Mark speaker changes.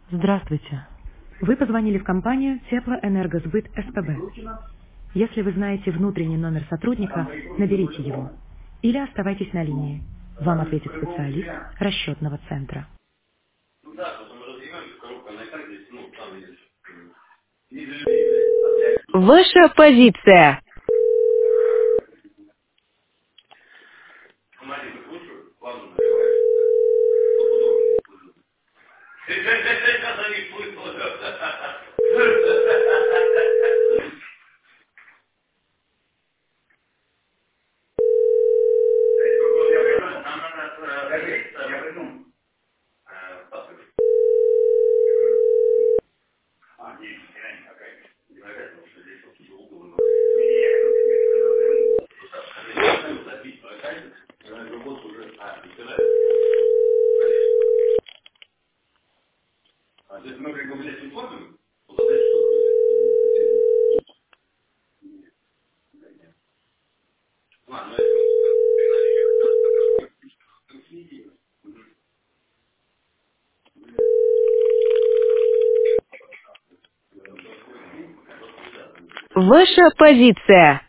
Speaker 1: Здравствуйте. Вы позвонили в компанию Теплоэнергосбыт СПБ. Если вы знаете внутренний номер сотрудника, наберите его. Или оставайтесь на линии. Вам ответит специалист расчетного центра. Ваша позиция. Ваша позиция.